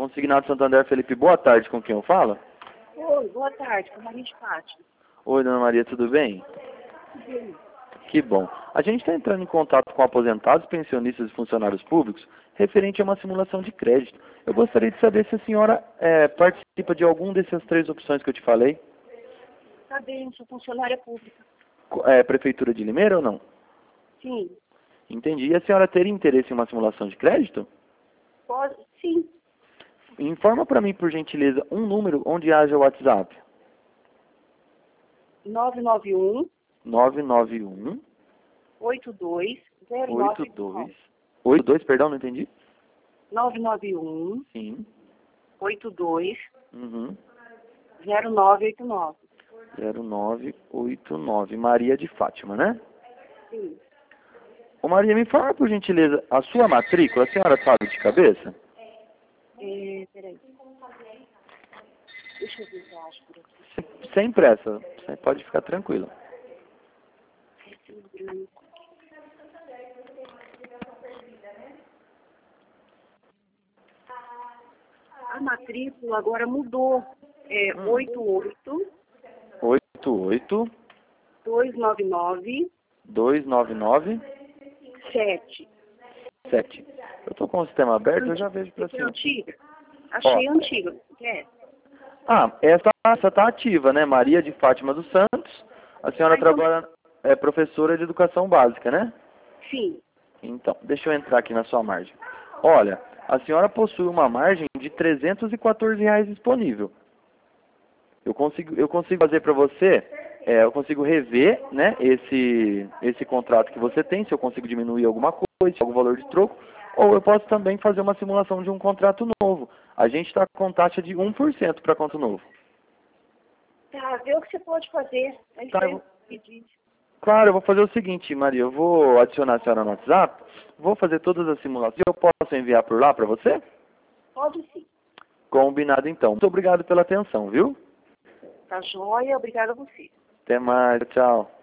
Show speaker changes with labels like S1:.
S1: Consignado Santander, Felipe, boa tarde, com quem eu falo?
S2: Oi, boa tarde, com a Maria de Fátima.
S1: Oi, dona Maria, tudo bem?
S2: Tudo bem?
S1: Que bom. A gente está entrando em contato com aposentados, pensionistas e funcionários públicos referente a uma simulação de crédito. Eu gostaria de saber se a senhora participa de alguma dessas três opções que eu te falei.
S2: Tá bem, sou funcionária pública.
S1: Prefeitura de Limeira ou não?
S2: Sim.
S1: Entendi. E a senhora teria interesse em uma simulação de crédito?
S2: Pode? Sim.
S1: Informa para mim, por gentileza, um número onde haja o WhatsApp.
S2: 991
S1: 991
S2: 82
S1: 82 82, perdão, não entendi?
S2: 991
S1: Sim.
S2: 82
S1: Uhum.
S2: 0989.
S1: 0989. Maria de Fátima, né?
S2: Sim.
S1: Ô Maria, me fala, por gentileza, a sua matrícula, a senhora sabe de cabeça?
S2: Peraí. Deixa eu ver se eu acho por aqui.
S1: Sem pressa, você pode ficar tranquila.
S2: A matrícula agora mudou. 88
S1: 88
S2: 299
S1: 299
S2: 7.
S1: 7. Eu tô com o sistema aberto, eu já vejo pra
S2: É
S1: cima.
S2: antiga? Achei antiga.
S1: Essa tá ativa, né? Maria de Fátima dos Santos. A senhora trabalha, é professora de educação básica, né?
S2: Sim.
S1: Então, deixa eu entrar aqui na sua margem. Olha, a senhora possui uma margem de R$314 disponível. Eu consigo fazer para você, eu consigo rever, né, esse contrato que você tem, se eu consigo diminuir alguma coisa, algum valor de troco, ou eu posso também fazer uma simulação de um contrato novo. A gente está com taxa de 1% para contrato novo.
S2: Tá, vê o que você pode fazer. Aí
S1: Tá,
S2: você pedir.
S1: Claro, eu vou fazer o seguinte, Maria, eu vou adicionar a senhora no WhatsApp, vou fazer todas as simulações, eu posso enviar por lá para você?
S2: Pode sim.
S1: Combinado então. Muito obrigado pela atenção, viu?
S2: Tá joia, obrigada a você.
S1: Até mais, tchau.